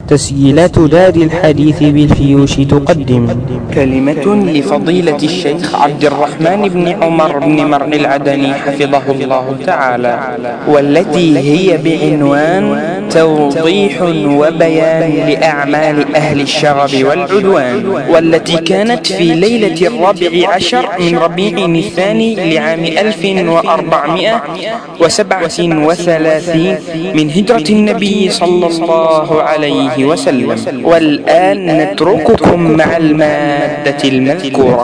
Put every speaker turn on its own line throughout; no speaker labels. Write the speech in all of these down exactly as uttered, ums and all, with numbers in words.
تسجيلات دار الحديث بالفيوش تقدم
كلمة لفضيلة الشيخ عبد الرحمن بن عمر بن مرء العدني حفظه الله تعالى، والتي هي بعنوان توضيح وبيان لأعمال أهل الشغب والعدوان، والتي كانت في ليلة الرابع عشر من ربيع الثاني لعام ألف وأربعمائة وسبعة وثلاثين من هجرة النبي صلى الله عليه وسلم. والآن نترككم مع المادة المذكورة.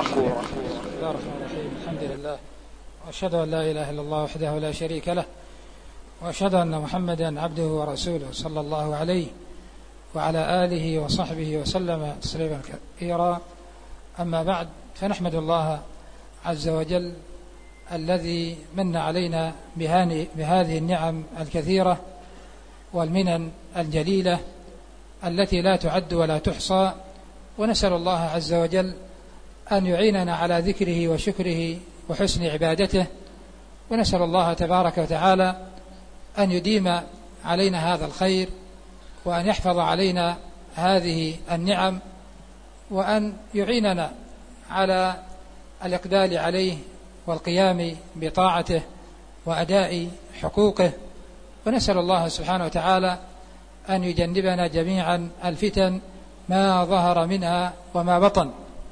الحمد لله، وأشهد أن لا إله إلا الله وحده لا شريك له، وأشهد أن محمدا عبده ورسوله صلى الله عليه وعلى آله وصحبه وسلم تسليما كثيرا. أما بعد، فنحمد الله عز وجل الذي من علينا بهذه النعم الكثيرة والمنن الجليلة التي لا تعد ولا تحصى، ونسأل الله عز وجل أن يعيننا على ذكره وشكره وحسن عبادته، ونسأل الله تبارك وتعالى أن يديم علينا هذا الخير، وأن يحفظ علينا هذه النعم، وأن يعيننا على الإقبال عليه والقيام بطاعته وأداء حقوقه. ونسأل الله سبحانه وتعالى أن يجنبنا جميعا الفتن ما ظهر منها وما بطن.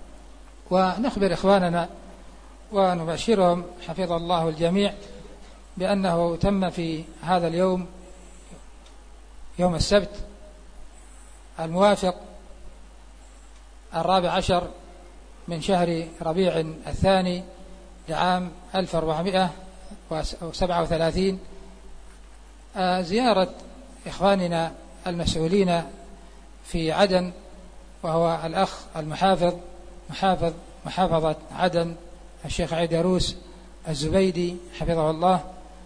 ونخبر إخواننا ونبشرهم حفظ الله الجميع بأنه تم في هذا اليوم، يوم السبت الموافق الرابع عشر من شهر ربيع الثاني لعام ألف وأربعمائة وسبعة وثلاثين، زيارة إخواننا المسؤولين في عدن، وهو الأخ المحافظ محافظ محافظة عدن الشيخ عيدروس الزبيدي حفظه الله،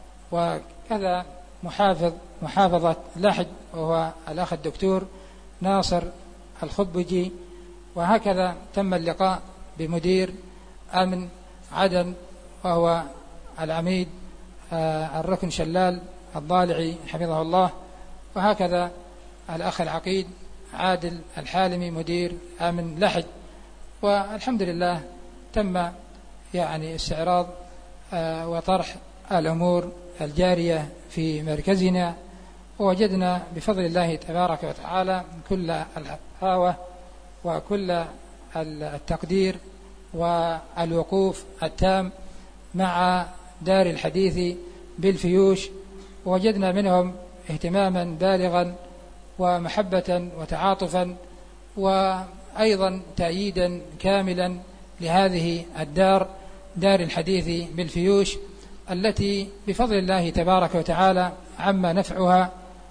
وكذا محافظ محافظة لحج وهو الأخ الدكتور ناصر الخبجي. وهكذا تم اللقاء بمدير أمن عدن وهو العميد الركن شلال الضالعي حفظه الله، وهكذا الأخ العقيد عادل الحالمي مدير أمن لحج. والحمد لله تم يعني استعراض وطرح الأمور الجارية في مركزنا، ووجدنا بفضل الله تبارك وتعالى كل الحفاوة وكل التقدير والوقوف التام مع دار الحديث بالفيوش، ووجدنا منهم اهتماما بالغا ومحبة وتعاطفا، وأيضا تأييدا كاملا لهذه الدار دار الحديث بالفيوش، التي بفضل الله تبارك وتعالى عم نفعها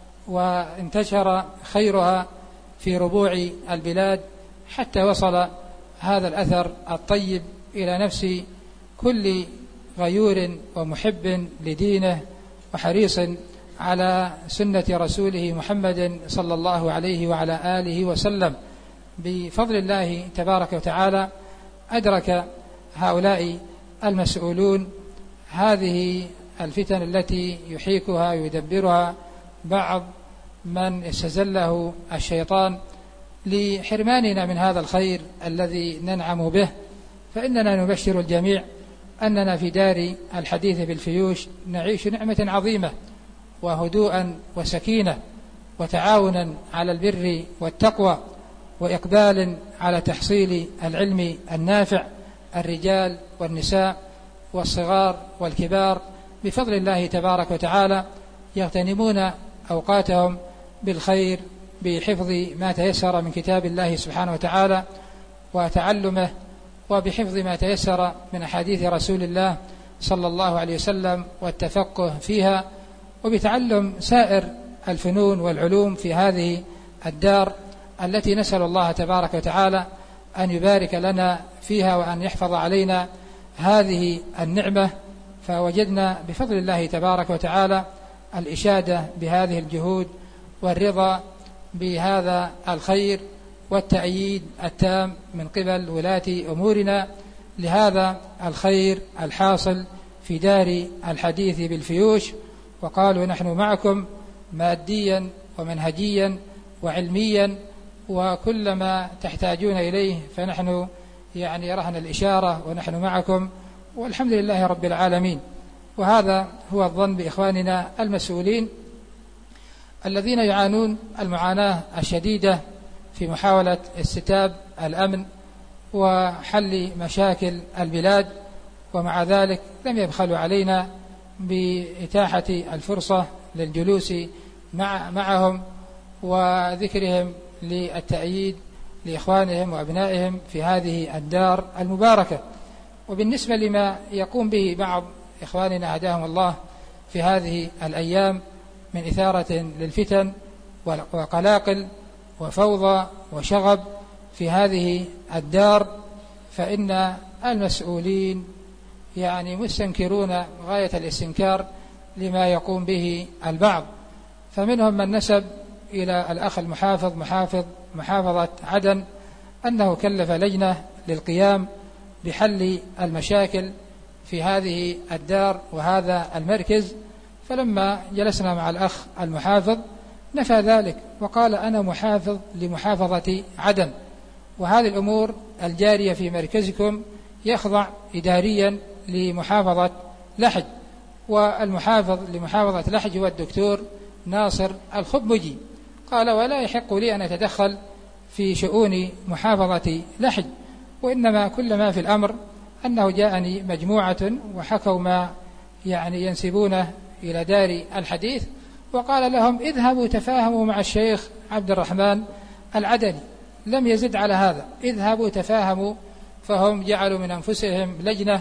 وانتشر خيرها في ربوع البلاد، حتى وصل هذا الأثر الطيب إلى نفس كل غيور ومحب لدينه وحريص على سنة رسوله محمد صلى الله عليه وعلى آله وسلم. بفضل الله تبارك وتعالى أدرك هؤلاء المسؤولون هذه الفتن التي يحيكها ويدبرها بعض من استزله الشيطان لحرماننا من هذا الخير الذي ننعم به. فإننا نبشر الجميع أننا في دار الحديث بالفيوش نعيش نعمة عظيمة وهدوءا وسكينة وتعاونا على البر والتقوى، وإقبال على تحصيل العلم النافع، الرجال والنساء والصغار والكبار بفضل الله تبارك وتعالى يغتنمون أوقاتهم بالخير بحفظ ما تيسر من كتاب الله سبحانه وتعالى وتعلمه، وبحفظ ما تيسر من أحاديث رسول الله صلى الله عليه وسلم والتفقه فيها، وبتعلم سائر الفنون والعلوم في هذه الدار التي نسأل الله تبارك وتعالى أن يبارك لنا فيها وأن يحفظ علينا هذه النعمة. فوجدنا بفضل الله تبارك وتعالى الإشادة بهذه الجهود والرضا بهذا الخير والتأييد التام من قبل ولاة أمورنا لهذا الخير الحاصل في دار الحديث بالفيوش. وقالوا نحن معكم ماديا ومنهجيا وعلميا وكل ما تحتاجون إليه فنحن يعني رهن الإشارة ونحن معكم، والحمد لله رب العالمين. وهذا هو الظن بإخواننا المسؤولين الذين يعانون المعاناة الشديدة في محاولة استتاب الأمن وحل مشاكل البلاد، ومع ذلك لم يبخلوا علينا بإتاحة الفرصة للجلوس مع معهم وذكرهم للتأييد لإخوانهم وأبنائهم في هذه الدار المباركة. وبالنسبة لما يقوم به بعض إخواننا هداهم الله في هذه الأيام من إثارة للفتن وقلاقل وفوضى وشغب في هذه الدار، فإن المسؤولين يعني مستنكرون غاية الاستنكار لما يقوم به البعض. فمنهم من نسب إلى الأخ المحافظ محافظ محافظة عدن أنه كلف لجنة للقيام بحل المشاكل في هذه الدار وهذا المركز، فلما جلسنا مع الأخ المحافظ نفى ذلك وقال أنا محافظ لمحافظة عدن، وهذه الأمور الجارية في مركزكم يخضع إداريا لمحافظة لحج، والمحافظ لمحافظة لحج هو الدكتور ناصر الخبمجي. قال ولا يحق لي أن أتدخل في شؤون محافظة لحج، وإنما كل ما في الأمر أنه جاءني مجموعة وحكوا ما يعني ينسبونه إلى دار الحديث، وقال لهم اذهبوا تفاهموا مع الشيخ عبد الرحمن العدني. لم يزد على هذا، اذهبوا تفاهموا. فهم جعلوا من أنفسهم لجنة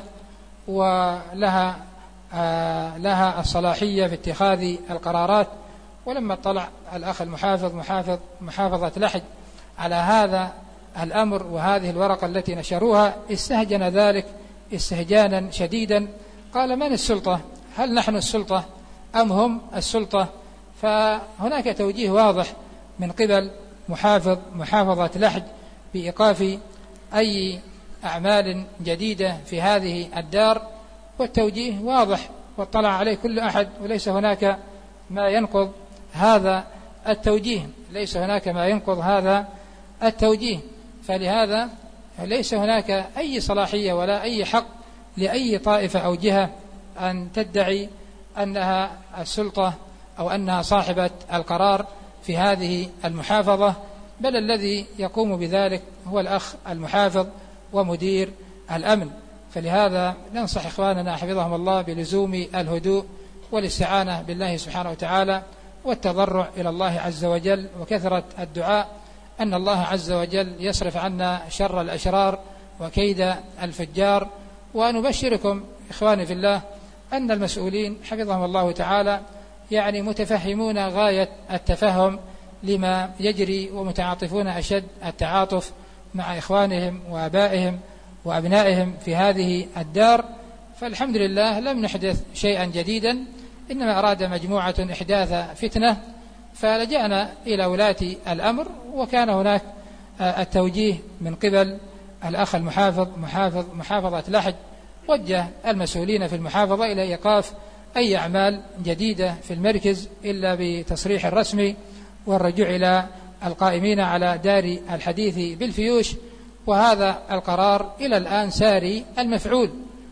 ولها آه لها الصلاحية في اتخاذ القرارات. ولما اطلع الأخ المحافظ محافظ محافظة لحج على هذا الأمر وهذه الورقة التي نشروها استهجن ذلك استهجانا شديدا. قال من السلطة؟ هل نحن السلطة أم هم السلطة؟ فهناك توجيه واضح من قبل محافظ محافظة لحج بإيقاف أي أعمال جديدة في هذه الدار، والتوجيه واضح واطلع عليه كل أحد، وليس هناك ما ينقض هذا التوجيه، ليس هناك ما ينقض هذا التوجيه. فلهذا ليس هناك أي صلاحية ولا أي حق لأي طائفة أو جهة أن تدعي أنها السلطة أو أنها صاحبة القرار في هذه المحافظة، بل الذي يقوم بذلك هو الأخ المحافظ ومدير الأمن. فلهذا ننصح إخواننا حفظهم الله بلزوم الهدوء والاستعانة بالله سبحانه وتعالى والتضرع إلى الله عز وجل وكثرة الدعاء أن الله عز وجل يصرف عنا شر الأشرار وكيد الفجار. ونبشركم إخواني في الله أن المسؤولين حفظهم الله تعالى يعني متفهمون غاية التفهم لما يجري ومتعاطفون أشد التعاطف مع إخوانهم وآبائهم وأبنائهم في هذه الدار. فالحمد لله لم نحدث شيئا جديدا، إنما أراد مجموعة إحداث فتنة فلجأنا إلى ولاة الأمر، وكان هناك التوجيه من قبل الأخ المحافظ محافظ محافظة لحج وجه المسؤولين في المحافظة إلى إيقاف أي أعمال جديدة في المركز إلا بتصريح الرسمي والرجوع إلى القائمين على دار الحديث بالفيوش، وهذا القرار إلى الآن ساري المفعول.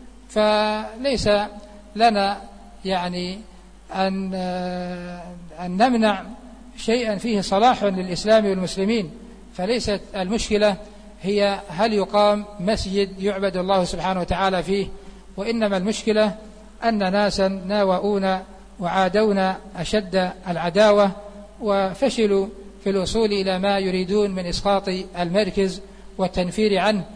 فليس لنا يعني أن أن نمنع شيئا فيه صلاح للإسلام والمسلمين. فليست المشكلة هي هل يقام مسجد يعبد الله سبحانه وتعالى فيه، وإنما المشكلة أن ناسا ناوؤون وعادون أشد العداوة وفشلوا في الوصول إلى ما يريدون من إسقاط المركز والتنفير عنه،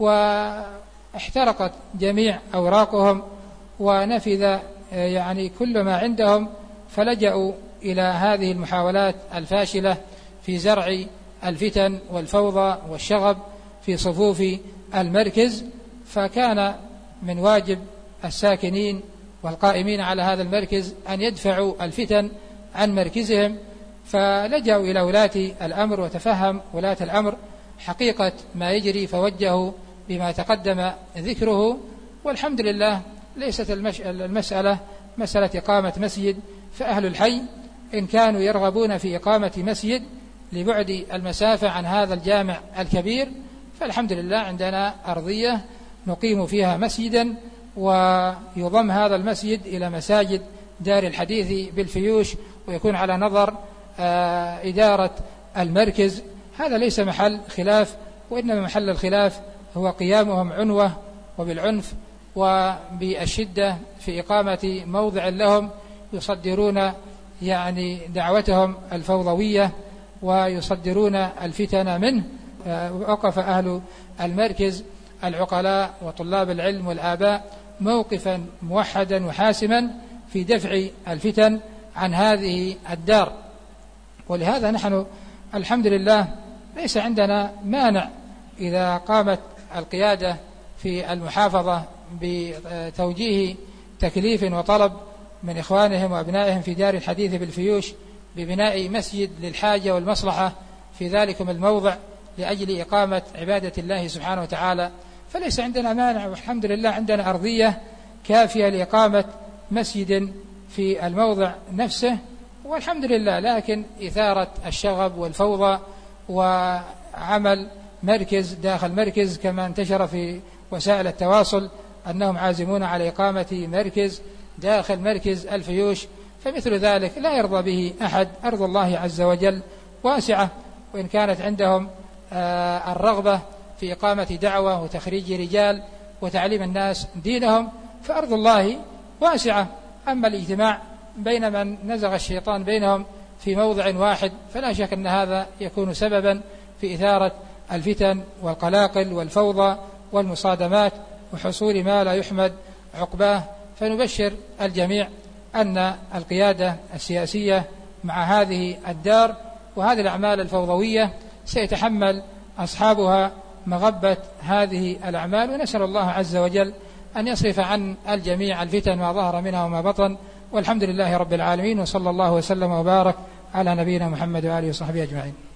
واحترقت جميع أوراقهم ونفذ يعني كل ما عندهم، فلجأوا إلى هذه المحاولات الفاشلة في زرع الفتن والفوضى والشغب في صفوف المركز. فكان من واجب الساكنين والقائمين على هذا المركز أن يدفعوا الفتن عن مركزهم، فلجأوا إلى ولاة الأمر وتفهم ولاة الأمر حقيقة ما يجري فوجهوا بما تقدم ذكره. والحمد لله ليست المسألة مسألة إقامة مسجد، فأهل الحي إن كانوا يرغبون في إقامة مسجد لبعد المسافة عن هذا الجامع الكبير، فالحمد لله عندنا أرضية نقيم فيها مسجدا، ويضم هذا المسجد إلى مساجد دار الحديث بالفيوش، ويكون على نظر إدارة المركز. هذا ليس محل خلاف، وإنما محل الخلاف هو قيامهم عنوة وبالعنف وبالشدة في إقامة موضع لهم يصدرون يعني دعوتهم الفوضوية ويصدرون الفتن منه. وقف أهل المركز العقلاء وطلاب العلم والآباء موقفا موحدا وحاسما في دفع الفتن عن هذه الدار، ولهذا نحن الحمد لله ليس عندنا مانع إذا قامت القيادة في المحافظة بتوجيه تكليف وطلب من إخوانهم وأبنائهم في دار الحديث بالفيوش ببناء مسجد للحاجة والمصلحة في ذلكم الموضع لأجل إقامة عبادة الله سبحانه وتعالى، فليس عندنا مانع، والحمد لله عندنا أرضية كافية لإقامة مسجد في الموضع نفسه، والحمد لله. لكن إثارة الشغب والفوضى وعمل مركز داخل مركز كما انتشر في وسائل التواصل أنهم عازمون على إقامة مركز داخل مركز الفيوش، فمثل ذلك لا يرضى به أحد. أرض الله عز وجل واسعة، وإن كانت عندهم آه الرغبة في إقامة دعوة وتخريج رجال وتعليم الناس دينهم، فأرض الله واسعة. أما الاجتماع بين من نزغ الشيطان بينهم في موضع واحد فلا شك أن هذا يكون سببا في إثارة الفتن والقلاقل والفوضى والمصادمات وحصول ما لا يحمد عقباه. فنبشر الجميع أن القيادة السياسية مع هذه الدار وهذه الأعمال الفوضوية سيتحمل أصحابها مغبة هذه الأعمال، ونسأل الله عز وجل أن يصرف عن الجميع الفتن ما ظهر منها وما بطن، والحمد لله رب العالمين، وصلى الله وسلم وبارك على نبينا محمد وآله وصحبه أجمعين.